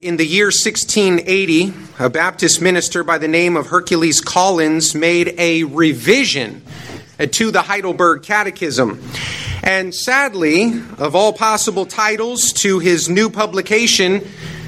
In the year 1680, a Baptist minister by the name of Hercules Collins made a revision to the Heidelberg Catechism. And sadly, of all possible titles to his new publication,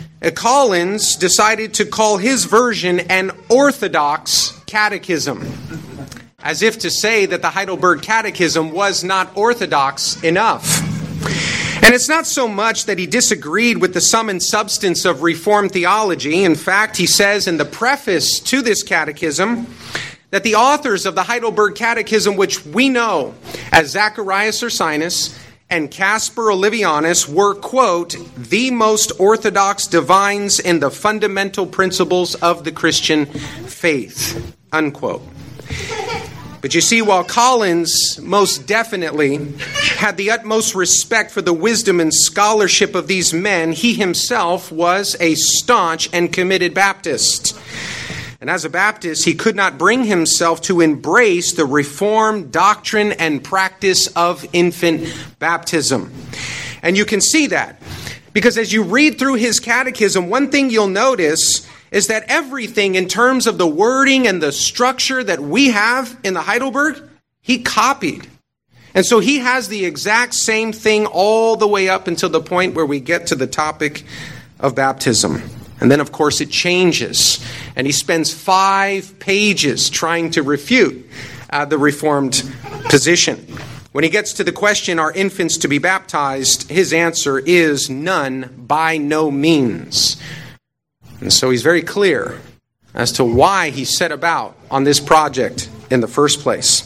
Collins decided to call his version an Orthodox Catechism, as if to say that the Heidelberg Catechism was not orthodox enough. And it's not so much that he disagreed with the sum and substance of Reformed theology. In fact, he says in the preface to this catechism that the authors of the Heidelberg Catechism, which we know as Zacharias Ursinus and Caspar Olevianus, were, quote, the most orthodox divines in the fundamental principles of the Christian faith, unquote. But you see, while Collins most definitely had the utmost respect for the wisdom and scholarship of these men, he himself was a staunch and committed Baptist. And as a Baptist, he could not bring himself to embrace the Reformed doctrine and practice of infant baptism. And you can see that, because as you read through his catechism, one thing you'll notice is that everything in terms of the wording and the structure that we have in the Heidelberg, he copied. And so he has the exact same thing all the way up until the point where we get to the topic of baptism. And then, of course, it changes. And he spends 5 pages trying to refute the Reformed position. When he gets to the question, are infants to be baptized? His answer is none, by no means. And so he's very clear as to why he set about on this project in the first place.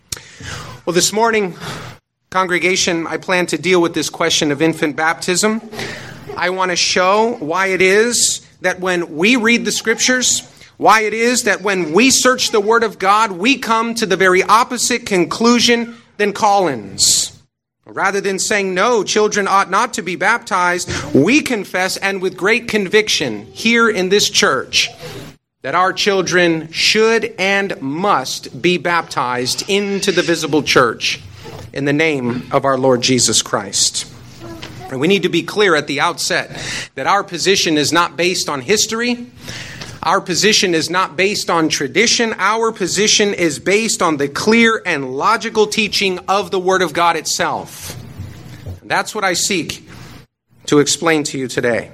Well, this morning, congregation, I plan to deal with this question of infant baptism. I want to show why it is that when we read the Scriptures, why it is that when we search the Word of God, we come to the very opposite conclusion than Collins. Rather than saying, no, children ought not to be baptized, we confess, and with great conviction here in this church, that our children should and must be baptized into the visible church in the name of our Lord Jesus Christ. And we need to be clear at the outset that our position is not based on history. Our position is not based on tradition. Our position is based on the clear and logical teaching of the Word of God itself. And that's what I seek to explain to you today.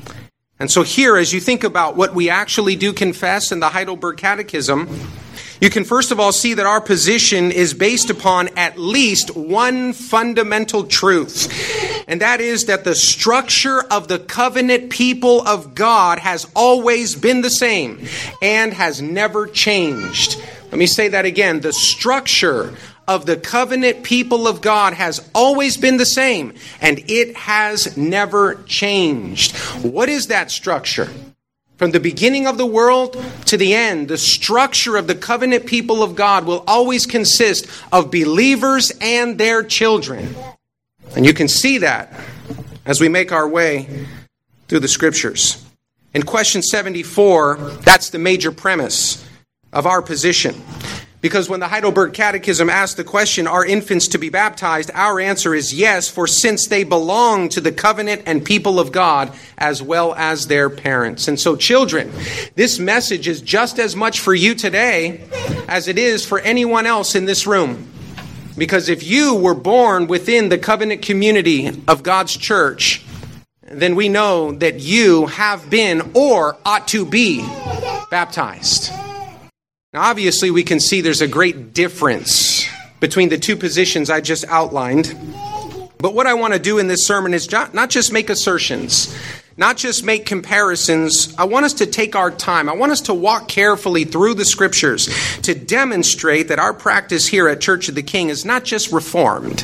And so here, as you think about what we actually do confess in the Heidelberg Catechism, you can first of all see that our position is based upon at least one fundamental truth. And that is that the structure of the covenant people of God has always been the same and has never changed. Let me say that again. The structure of the covenant people of God has always been the same and it has never changed. What is that structure? From the beginning of the world to the end, the structure of the covenant people of God will always consist of believers and their children. And you can see that as we make our way through the Scriptures. In question 74, that's the major premise of our position. Because when the Heidelberg Catechism asks the question, are infants to be baptized? Our answer is yes, for since they belong to the covenant and people of God as well as their parents. And so children, this message is just as much for you today as it is for anyone else in this room. Because if you were born within the covenant community of God's church, then we know that you have been or ought to be baptized. Now, obviously, we can see there's a great difference between the two positions I just outlined. But what I want to do in this sermon is not just make assertions, not just make comparisons. I want us to take our time. I want us to walk carefully through the Scriptures to demonstrate that our practice here at Church of the King is not just reformed,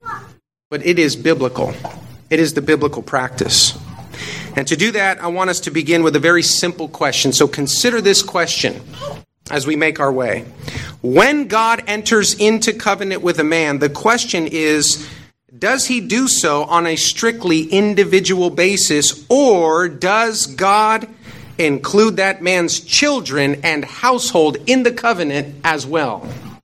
but it is biblical. It is the biblical practice. And to do that, I want us to begin with a very simple question. So consider this question as we make our way. When God enters into covenant with a man, the question is, does he do so on a strictly individual basis, or does God include that man's children and household in the covenant as well?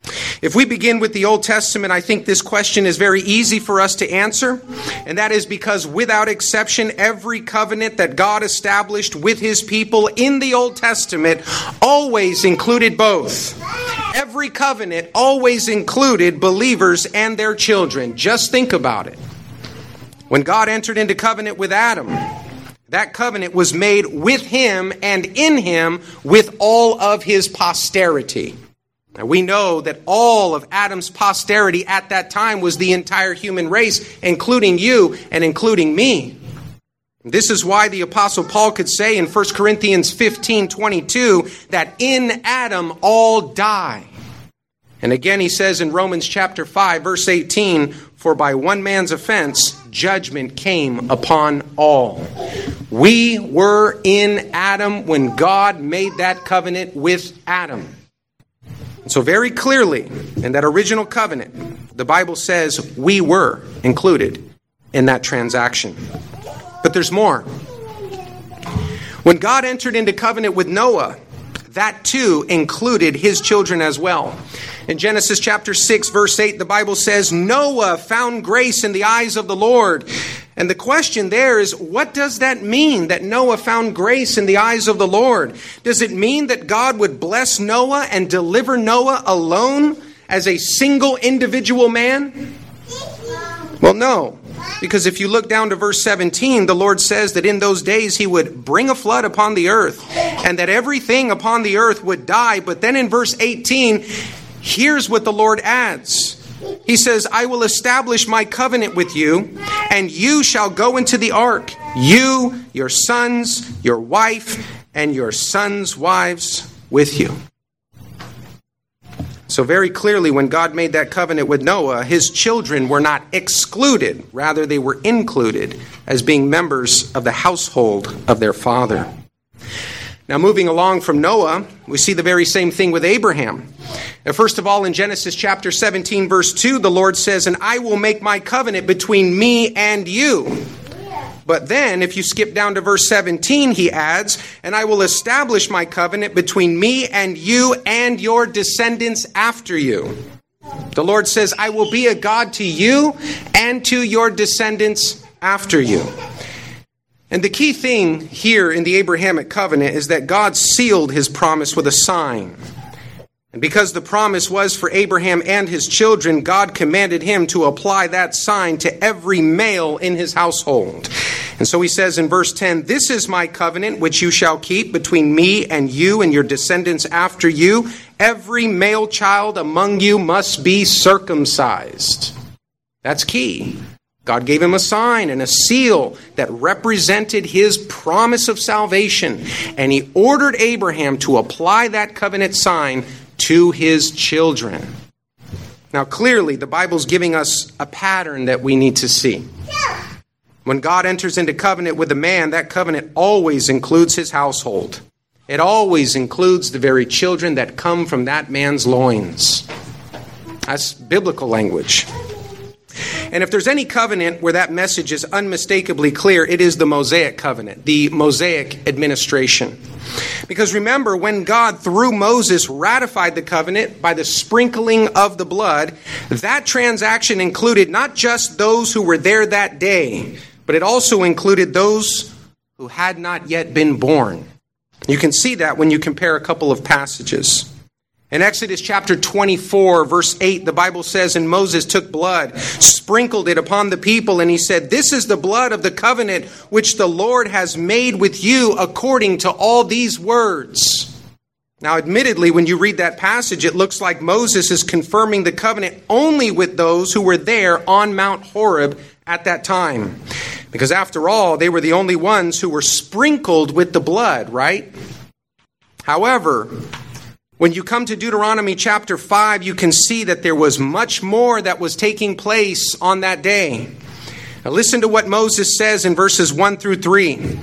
If we begin with the Old Testament, I think this question is very easy for us to answer, and that is because without exception, every covenant that God established with his people in the Old Testament always included both. Every covenant always included believers and their children. Just think about it. When God entered into covenant with Adam, that covenant was made with him and in him with all of his posterity. Now, we know that all of Adam's posterity at that time was the entire human race, including you and including me. This is why the Apostle Paul could say in 1 Corinthians 15:22 that in Adam all die. And again he says in Romans chapter 5, verse 18, for by one man's offense, judgment came upon all. We were in Adam when God made that covenant with Adam. So very clearly, in that original covenant, the Bible says we were included in that transaction. But there's more. When God entered into covenant with Noah, that too included his children as well. In Genesis chapter 6, verse 8, the Bible says, Noah found grace in the eyes of the Lord. And the question there is, what does that mean, that Noah found grace in the eyes of the Lord? Does it mean that God would bless Noah and deliver Noah alone as a single individual man? Well, no. Because if you look down to verse 17, the Lord says that in those days he would bring a flood upon the earth and that everything upon the earth would die. But then in verse 18, here's what the Lord adds. He says, I will establish my covenant with you, and you shall go into the ark, you, your sons, your wife, and your sons' wives with you. So very clearly, when God made that covenant with Noah, his children were not excluded. Rather, they were included as being members of the household of their father. Now, moving along from Noah, we see the very same thing with Abraham. First of all, in Genesis chapter 17, verse 2, the Lord says, and I will make my covenant between me and you. But then, if you skip down to verse 17, he adds, and I will establish my covenant between me and you and your descendants after you. The Lord says, I will be a God to you and to your descendants after you. And the key thing here in the Abrahamic covenant is that God sealed his promise with a sign. And because the promise was for Abraham and his children, God commanded him to apply that sign to every male in his household. And so he says in verse 10, this is my covenant which you shall keep between me and you and your descendants after you. Every male child among you must be circumcised. That's key. God gave him a sign and a seal that represented his promise of salvation. And he ordered Abraham to apply that covenant sign to his children. Now, clearly, the Bible's giving us a pattern that we need to see. When God enters into covenant with a man, that covenant always includes his household. It always includes the very children that come from that man's loins. That's biblical language. And if there's any covenant where that message is unmistakably clear, it is the Mosaic covenant, the Mosaic administration. Because remember, when God, through Moses, ratified the covenant by the sprinkling of the blood, that transaction included not just those who were there that day, but it also included those who had not yet been born. You can see that when you compare a couple of passages. In Exodus chapter 24, verse 8, the Bible says, and Moses took blood, sprinkled it upon the people, and he said, this is the blood of the covenant which the Lord has made with you according to all these words. Now, admittedly, when you read that passage, it looks like Moses is confirming the covenant only with those who were there on Mount Horeb at that time. Because after all, they were the only ones who were sprinkled with the blood, right? However, when you come to Deuteronomy chapter 5, you can see that there was much more that was taking place on that day. Now listen to what Moses says in verses 1 through 3.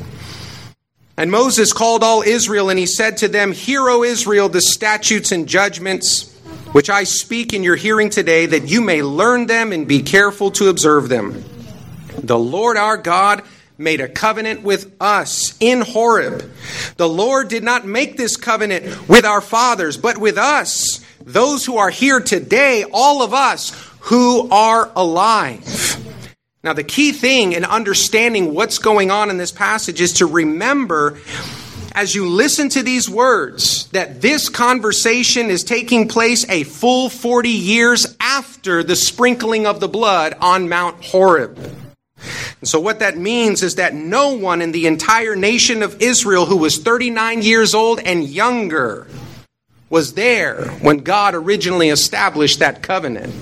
And Moses called all Israel, and he said to them, hear, O Israel, the statutes and judgments which I speak in your hearing today, that you may learn them and be careful to observe them. The Lord our God made a covenant with us in Horeb. The Lord did not make this covenant with our fathers, but with us, those who are here today, all of us who are alive. Now, the key thing in understanding what's going on in this passage is to remember, as you listen to these words, that this conversation is taking place a full 40 years after the sprinkling of the blood on Mount Horeb. And so what that means is that no one in the entire nation of Israel who was 39 years old and younger was there when God originally established that covenant.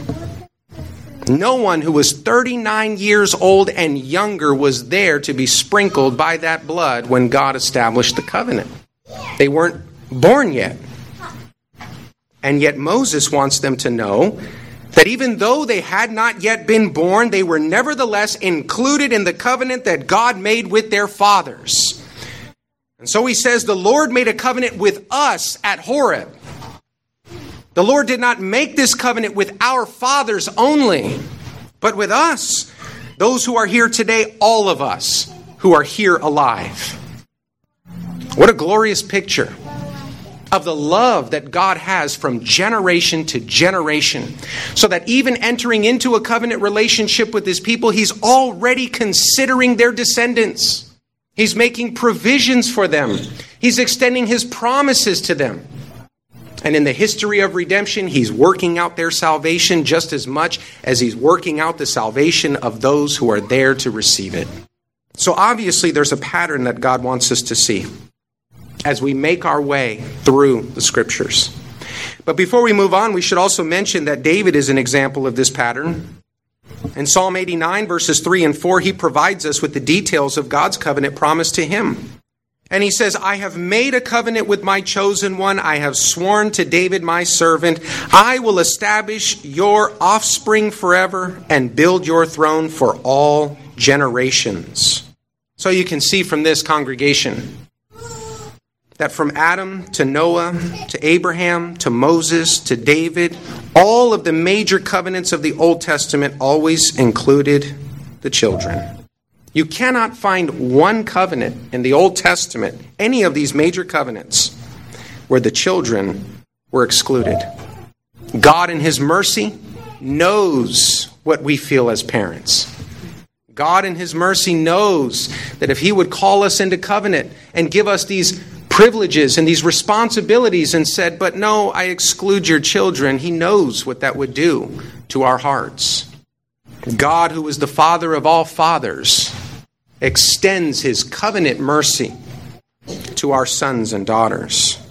No one who was 39 years old and younger was there to be sprinkled by that blood when God established the covenant. They weren't born yet. And yet Moses wants them to know that even though they had not yet been born, they were nevertheless included in the covenant that God made with their fathers. And so he says, the Lord made a covenant with us at Horeb. The Lord did not make this covenant with our fathers only, but with us, those who are here today, all of us who are here alive. What a glorious picture of the love that God has from generation to generation, so that even entering into a covenant relationship with his people, he's already considering their descendants. He's making provisions for them. He's extending his promises to them. And in the history of redemption, he's working out their salvation just as much as he's working out the salvation of those who are there to receive it. So obviously there's a pattern that God wants us to see as we make our way through the scriptures. But before we move on, we should also mention that David is an example of this pattern. In Psalm 89, verses 3 and 4, he provides us with the details of God's covenant promised to him. And he says, I have made a covenant with my chosen one. I have sworn to David, my servant. I will establish your offspring forever and build your throne for all generations. So you can see from this congregation that from Adam to Noah to Abraham to Moses to David, all of the major covenants of the Old Testament always included the children. You cannot find one covenant in the Old Testament, any of these major covenants, where the children were excluded. God in his mercy knows what we feel as parents. God in his mercy knows that if he would call us into covenant and give us these privileges and these responsibilities and said, but no, I exclude your children, he knows what that would do to our hearts. God, who is the Father of all fathers, extends his covenant mercy to our sons and daughters.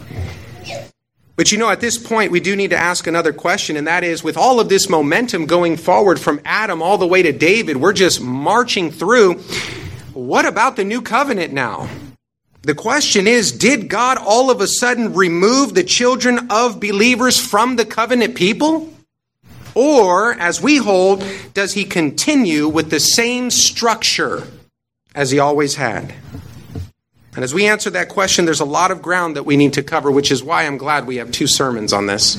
But at this point, we do need to ask another question, and that is, with all of this momentum going forward from Adam all the way to David, we're just marching through. What about the new covenant now? The question is, did God all of a sudden remove the children of believers from the covenant people? Or, as we hold, does he continue with the same structure as he always had? And as we answer that question, there's a lot of ground that we need to cover, which is why I'm glad we have 2 sermons on this.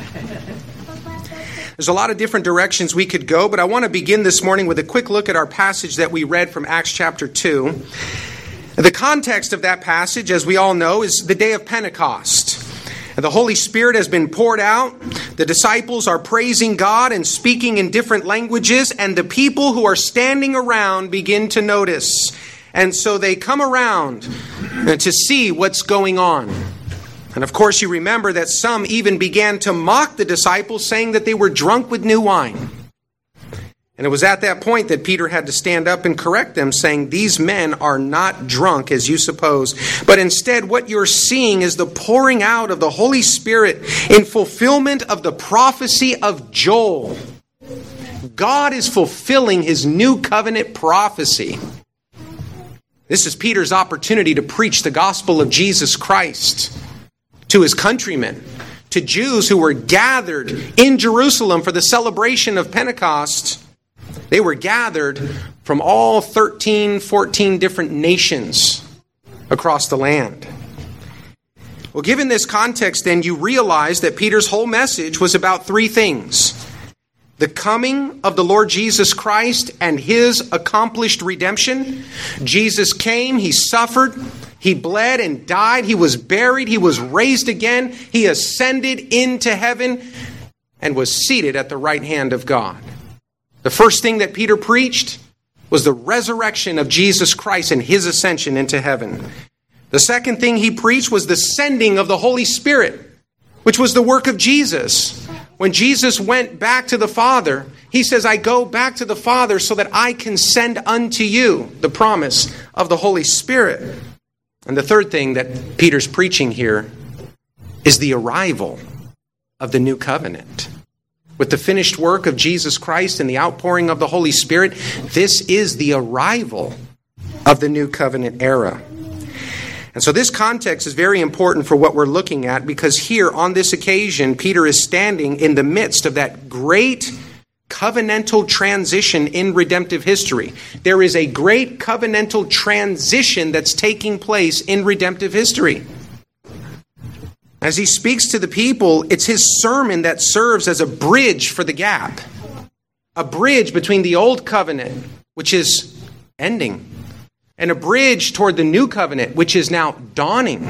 There's a lot of different directions we could go, but I want to begin this morning with a quick look at our passage that we read from Acts chapter 2. The context of that passage, as we all know, is the day of Pentecost. The Holy Spirit has been poured out. The disciples are praising God and speaking in different languages, and the people who are standing around begin to notice. And so they come around to see what's going on. And of course, you remember that some even began to mock the disciples, saying that they were drunk with new wine. And it was at that point that Peter had to stand up and correct them, saying, these men are not drunk as you suppose, but instead what you're seeing is the pouring out of the Holy Spirit in fulfillment of the prophecy of Joel. God is fulfilling his new covenant prophecy. This is Peter's opportunity to preach the gospel of Jesus Christ to his countrymen, to Jews who were gathered in Jerusalem for the celebration of Pentecost. They were gathered from all 13, 14 different nations across the land. Well, given this context, then, you realize that Peter's whole message was about 3 things. The coming of the Lord Jesus Christ and his accomplished redemption. Jesus came, he suffered, He bled and died. He was buried. He was raised again. He ascended into heaven and was seated at the right hand of God. The first thing that Peter preached was the resurrection of Jesus Christ and his ascension into heaven. The second thing he preached was the sending of the Holy Spirit, which was the work of Jesus. When Jesus went back to the Father, he says, I go back to the Father so that I can send unto you the promise of the Holy Spirit. And the third thing that Peter's preaching here is the arrival of the new covenant. With the finished work of Jesus Christ and the outpouring of the Holy Spirit, this is the arrival of the new covenant era. And so this context is very important for what we're looking at, because here on this occasion, Peter is standing in the midst of that great covenantal transition in redemptive history. There is a great covenantal transition that's taking place in redemptive history. As he speaks to the people, it's his sermon that serves as a bridge for the gap. A bridge between the old covenant, which is ending, and a bridge toward the new covenant, which is now dawning.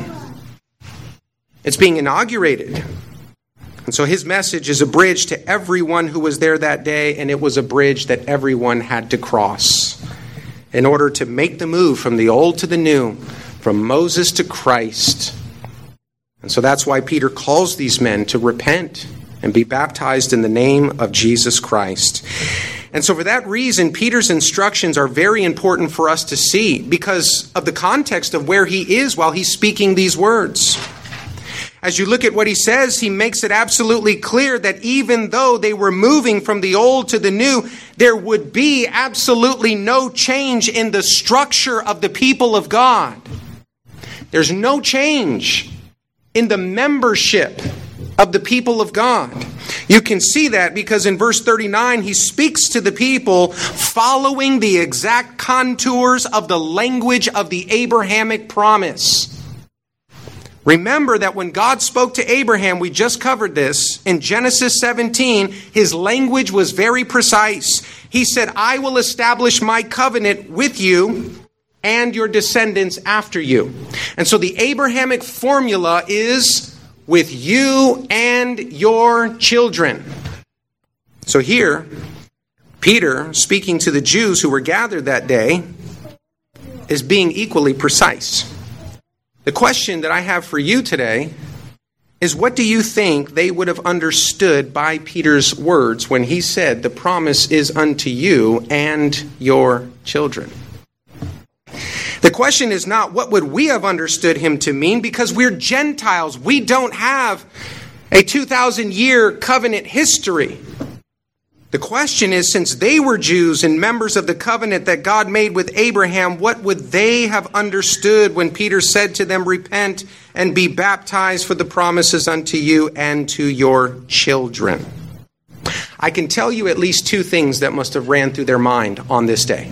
It's being inaugurated. And so his message is a bridge to everyone who was there that day, and it was a bridge that everyone had to cross in order to make the move from the old to the new, from Moses to Christ. And so that's why Peter calls these men to repent and be baptized in the name of Jesus Christ. And so for that reason, Peter's instructions are very important for us to see because of the context of where he is while he's speaking these words. As you look at what he says, he makes it absolutely clear that even though they were moving from the old to the new, there would be absolutely no change in the structure of the people of God. There's no change in the membership of the people of God. You can see that because in verse 39, he speaks to the people following the exact contours of the language of the Abrahamic promise. Remember that when God spoke to Abraham, we just covered this, in Genesis 17, his language was very precise. He said, I will establish my covenant with you and your descendants after you. And so the Abrahamic formula is with you and your children. So here, Peter, speaking to the Jews who were gathered that day, is being equally precise. The question that I have for you today is, what do you think they would have understood by Peter's words when he said, the promise is unto you and your children? The question is not, what would we have understood him to mean? Because we're Gentiles. We don't have a 2,000-year covenant history. The question is, since they were Jews and members of the covenant that God made with Abraham, what would they have understood when Peter said to them, repent and be baptized, for the promises unto you and to your children? I can tell you at least two things that must have ran through their mind on this day.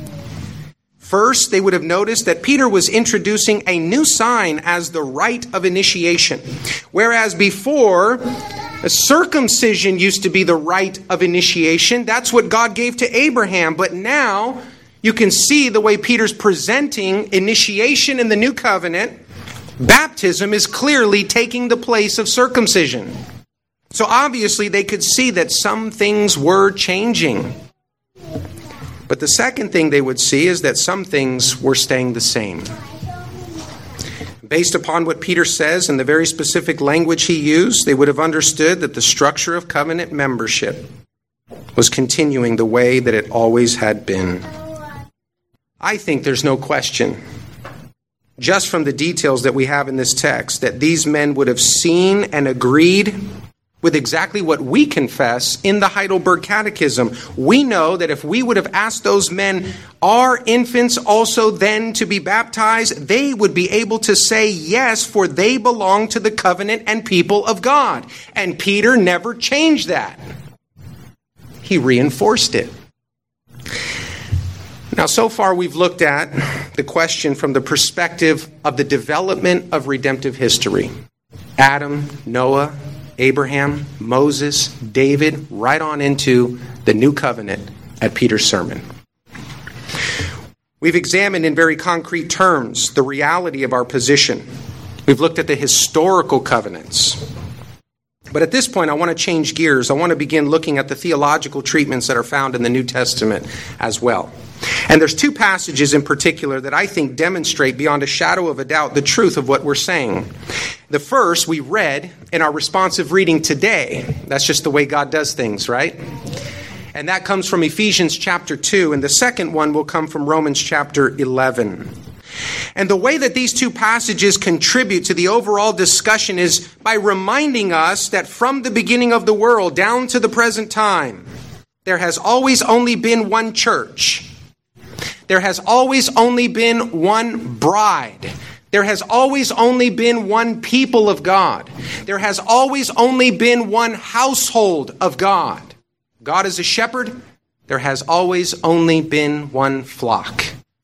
First, they would have noticed that Peter was introducing a new sign as the rite of initiation. Whereas before, a circumcision used to be the rite of initiation. That's what God gave to Abraham. But now you can see the way Peter's presenting initiation in the new covenant. Baptism is clearly taking the place of circumcision. So obviously they could see that some things were changing. But the second thing they would see is that some things were staying the same. Based upon what Peter says and the very specific language he used, they would have understood that the structure of covenant membership was continuing the way that it always had been. I think there's no question, just from the details that we have in this text, that these men would have seen and agreed with exactly what we confess in the Heidelberg Catechism. We know that if we would have asked those men, are infants also then to be baptized? They would be able to say yes, for they belong to the covenant and people of God. And Peter never changed that. He reinforced it. Now, so far we've looked at the question from the perspective of the development of redemptive history. Adam, Noah, Abraham, Moses, David, right on into the new covenant at Peter's sermon. We've examined in very concrete terms the reality of our position. We've looked at the historical covenants. But at this point, I want to change gears. I want to begin looking at the theological treatments that are found in the New Testament as well. And there's two passages in particular that I think demonstrate beyond a shadow of a doubt the truth of what we're saying. The first we read in our responsive reading today. That's just the way God does things, right? And that comes from Ephesians chapter 2. And the second one will come from Romans chapter 11. And the way that these two passages contribute to the overall discussion is by reminding us that from the beginning of the world down to the present time, there has always only been one church. There has always only been one bride. There has always only been one people of God. There has always only been one household of God. God is a shepherd. There has always only been one flock.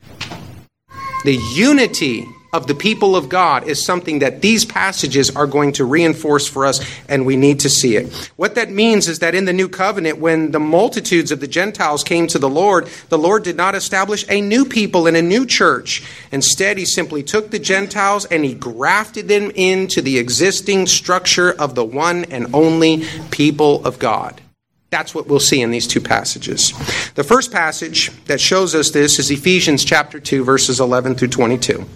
The unity of the people of God is something that these passages are going to reinforce for us, and we need to see it. What that means is that in the new covenant, when the multitudes of the Gentiles came to the Lord did not establish a new people in a new church. Instead, he simply took the Gentiles and he grafted them into the existing structure of the one and only people of God. That's what we'll see in these two passages. The first passage that shows us this is Ephesians chapter 2, verses 11 through 22.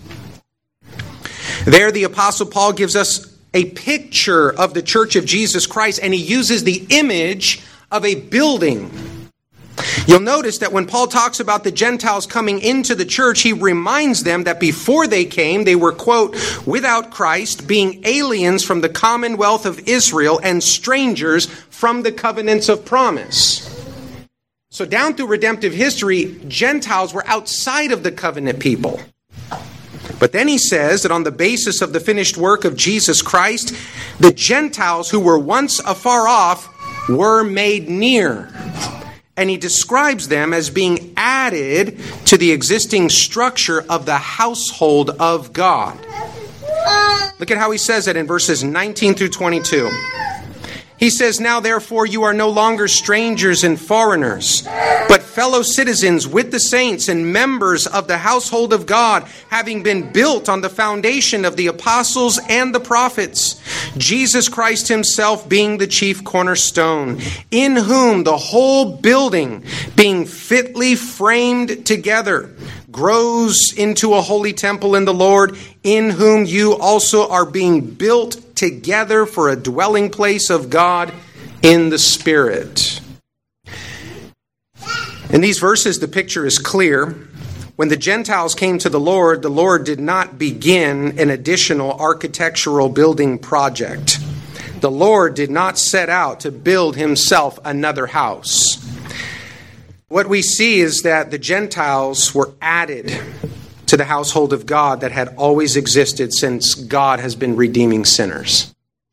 There, the Apostle Paul gives us a picture of the church of Jesus Christ, and he uses the image of a building. You'll notice that when Paul talks about the Gentiles coming into the church, he reminds them that before they came, they were, quote, without Christ, being aliens from the commonwealth of Israel and strangers from the covenants of promise. So down through redemptive history, Gentiles were outside of the covenant people. But then he says that on the basis of the finished work of Jesus Christ, the Gentiles who were once afar off were made near. And he describes them as being added to the existing structure of the household of God. Look at how he says it in verses 19 through 22. He says, now therefore you are no longer strangers and foreigners, but fellow citizens with the saints and members of the household of God, having been built on the foundation of the apostles and the prophets, Jesus Christ himself being the chief cornerstone, in whom the whole building, being fitly framed together, grows into a holy temple in the Lord, in whom you also are being built together for a dwelling place of God in the Spirit. In these verses, the picture is clear. When the Gentiles came to the Lord did not begin an additional architectural building project. The Lord did not set out to build himself another house. What we see is that the Gentiles were added to the household of God that had always existed since God has been redeeming sinners.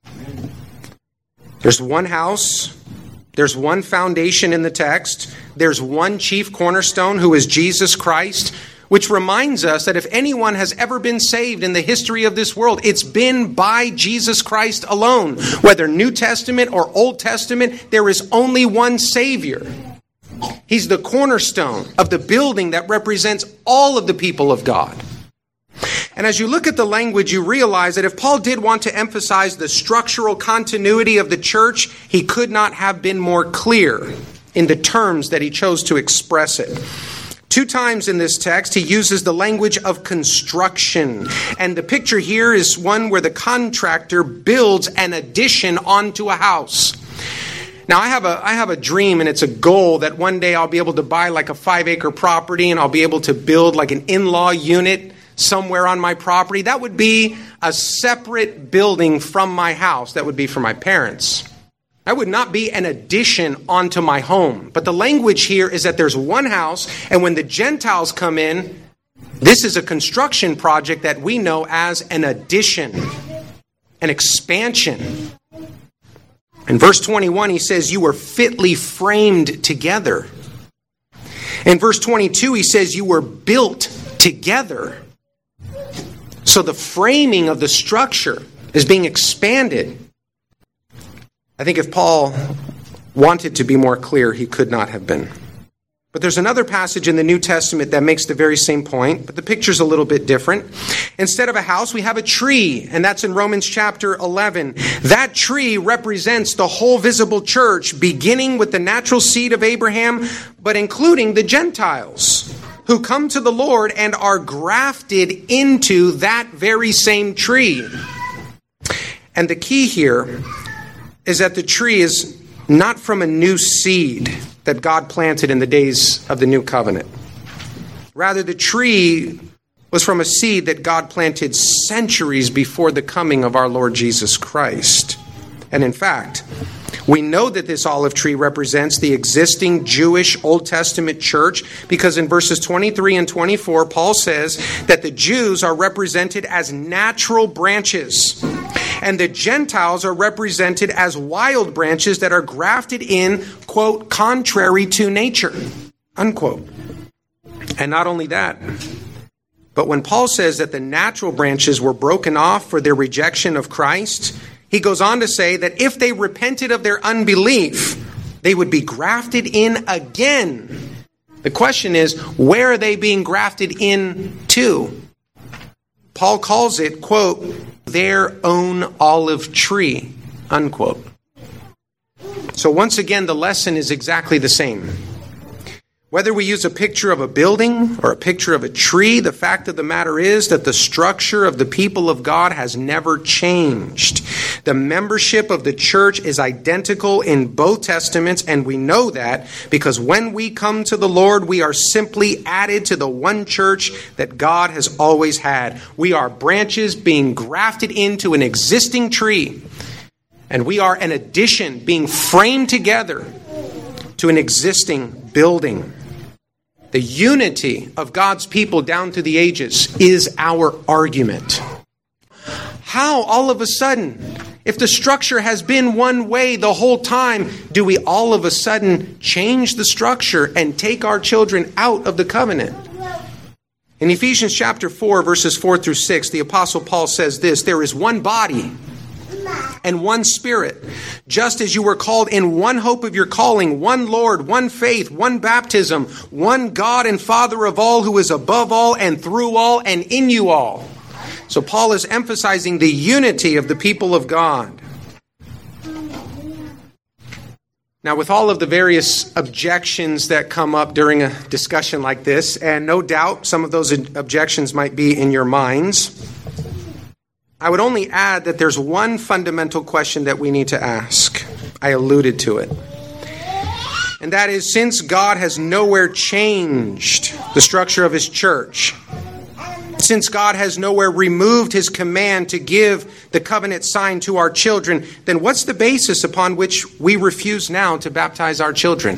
There's one house, there's one foundation in the text, there's one chief cornerstone who is Jesus Christ, which reminds us that if anyone has ever been saved in the history of this world, it's been by Jesus Christ alone. Whether New Testament or Old Testament, there is only one Savior. He's the cornerstone of the building that represents all of the people of God. And as you look at the language, you realize that if Paul did want to emphasize the structural continuity of the church, he could not have been more clear in the terms that he chose to express it. 2 times in this text, he uses the language of construction. And the picture here is one where the contractor builds an addition onto a house. Now, I have a dream, and it's a goal that one day I'll be able to buy like a 5-acre property, and I'll be able to build like an in-law unit somewhere on my property. That would be a separate building from my house. That would be for my parents. That would not be an addition onto my home. But the language here is that there's one house, and when the Gentiles come in, this is a construction project that we know as an addition, an expansion. In verse 21, he says, you were fitly framed together. In verse 22, he says, you were built together. So the framing of the structure is being expanded. I think if Paul wanted to be more clear, he could not have been. But there's another passage in the New Testament that makes the very same point, but the picture's a little bit different. Instead of a house, we have a tree, and that's in Romans chapter 11. That tree represents the whole visible church, beginning with the natural seed of Abraham, but including the Gentiles who come to the Lord and are grafted into that very same tree. And the key here is that the tree is not from a new seed that God planted in the days of the new covenant. Rather, the tree was from a seed that God planted centuries before the coming of our Lord Jesus Christ. And in fact, we know that this olive tree represents the existing Jewish Old Testament church because in verses 23 and 24, Paul says that the Jews are represented as natural branches, and the Gentiles are represented as wild branches that are grafted in, quote, contrary to nature, unquote. And not only that, but when Paul says that the natural branches were broken off for their rejection of Christ, he goes on to say that if they repented of their unbelief, they would be grafted in again. The question is, where are they being grafted in to? Paul calls it, quote, their own olive tree, unquote. So once again, the lesson is exactly the same. Whether we use a picture of a building or a picture of a tree, the fact of the matter is that the structure of the people of God has never changed. The membership of the church is identical in both testaments, and we know that because when we come to the Lord, we are simply added to the one church that God has always had. We are branches being grafted into an existing tree, and we are an addition being framed together to an existing building. The unity of God's people down through the ages is our argument. How all of a sudden, if the structure has been one way the whole time, do we all of a sudden change the structure and take our children out of the covenant? In Ephesians chapter 4, verses 4 through 6, the Apostle Paul says this, there is one body and one Spirit, just as you were called in one hope of your calling, one Lord, one faith, one baptism, one God and Father of all, who is above all and through all and in you all. So Paul is emphasizing the unity of the people of God. Now, with all of the various objections that come up during a discussion like this, and no doubt some of those objections might be in your minds, I would only add that there's one fundamental question that we need to ask. I alluded to it. And that is, since God has nowhere changed the structure of his church, since God has nowhere removed his command to give the covenant sign to our children, then what's the basis upon which we refuse now to baptize our children?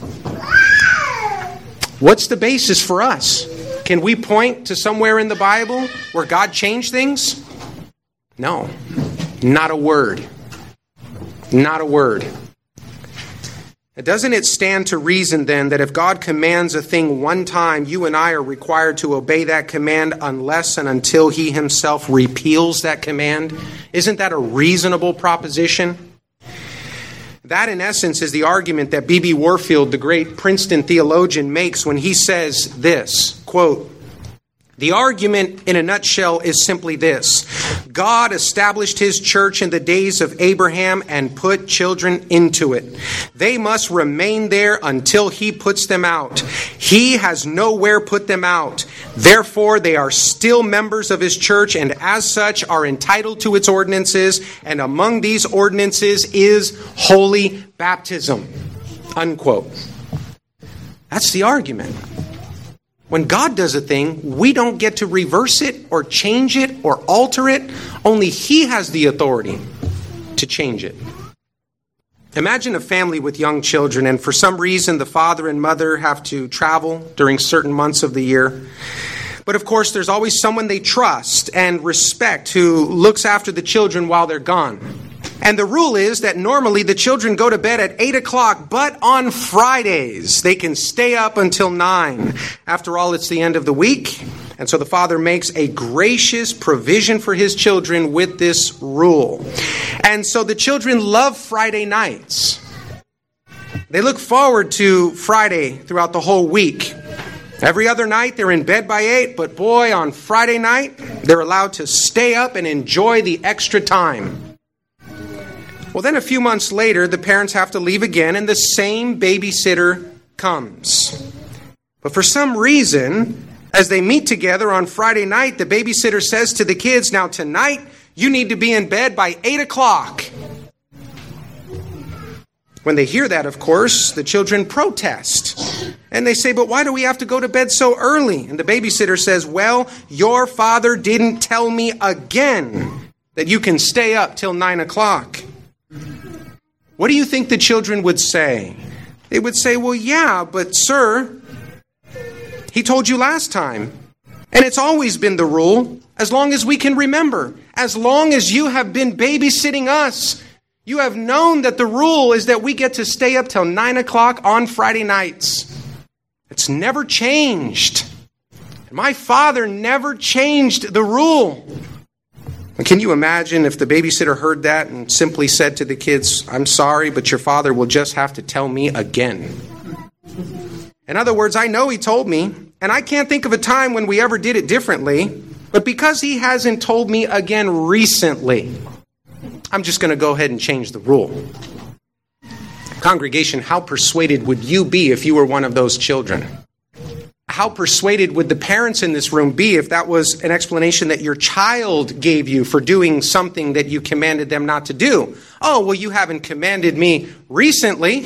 What's the basis for us? Can we point to somewhere in the Bible where God changed things? No, not a word. Not a word. Doesn't it stand to reason then that if God commands a thing one time, you and I are required to obey that command unless and until he himself repeals that command? Isn't that a reasonable proposition? That, in essence, is the argument that B.B. Warfield, the great Princeton theologian, makes when he says this, quote, the argument in a nutshell is simply this. God established his church in the days of Abraham and put children into it. They must remain there until he puts them out. He has nowhere put them out. Therefore, they are still members of his church and as such are entitled to its ordinances. And among these ordinances is holy baptism. Unquote. That's the argument. When God does a thing, we don't get to reverse it or change it or alter it. Only he has the authority to change it. Imagine a family with young children, and for some reason the father and mother have to travel during certain months of the year. But of course, there's always someone they trust and respect who looks after the children while they're gone. And the rule is that normally the children go to bed at 8 o'clock, but on Fridays they can stay up until 9. After all, it's the end of the week. And so the father makes a gracious provision for his children with this rule. And so the children love Friday nights. They look forward to Friday throughout the whole week. Every other night they're in bed by 8, but boy, on Friday night, they're allowed to stay up and enjoy the extra time. Well, then a few months later, the parents have to leave again, and the same babysitter comes. But for some reason, as they meet together on Friday night, the babysitter says to the kids, now tonight, you need to be in bed by 8 o'clock. When they hear that, of course, the children protest. And they say, but why do we have to go to bed so early? And the babysitter says, well, your father didn't tell me again that you can stay up till 9 o'clock. What do you think the children would say? They would say, well, yeah, but sir, he told you last time. And it's always been the rule, as long as we can remember. As long as you have been babysitting us, you have known that the rule is that we get to stay up till 9 o'clock on Friday nights. It's never changed. My father never changed the rule. Can you imagine if the babysitter heard that and simply said to the kids, I'm sorry, but your father will just have to tell me again. In other words, I know he told me, and I can't think of a time when we ever did it differently, but because he hasn't told me again recently, I'm just going to go ahead and change the rule. Congregation, how persuaded would you be if you were one of those children? How persuaded would the parents in this room be if that was an explanation that your child gave you for doing something that you commanded them not to do? Oh, well, you haven't commanded me recently.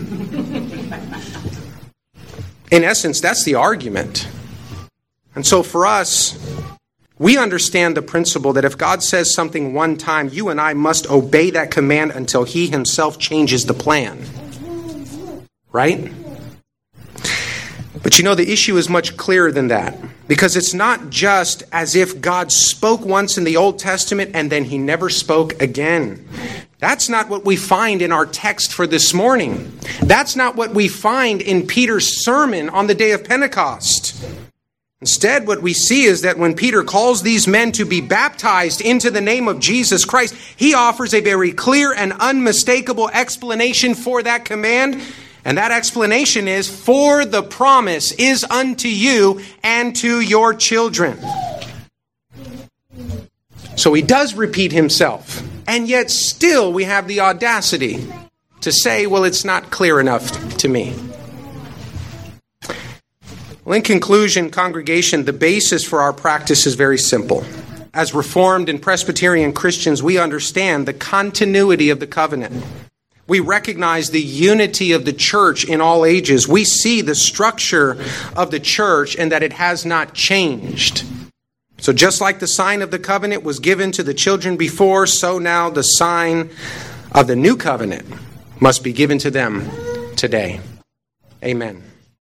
In essence, that's the argument. And so for us, we understand the principle that if God says something one time, you and I must obey that command until he himself changes the plan. Right? But you know, the issue is much clearer than that. Because it's not just as if God spoke once in the Old Testament and then he never spoke again. That's not what we find in our text for this morning. That's not what we find in Peter's sermon on the day of Pentecost. Instead, what we see is that when Peter calls these men to be baptized into the name of Jesus Christ, he offers a very clear and unmistakable explanation for that command. And that explanation is, for the promise is unto you and to your children. So he does repeat himself. And yet still we have the audacity to say, well, it's not clear enough to me. Well, in conclusion, congregation, the basis for our practice is very simple. As Reformed and Presbyterian Christians, we understand the continuity of the covenant. We recognize the unity of the church in all ages. We see the structure of the church and that it has not changed. So just like the sign of the covenant was given to the children before, so now the sign of the new covenant must be given to them today. Amen.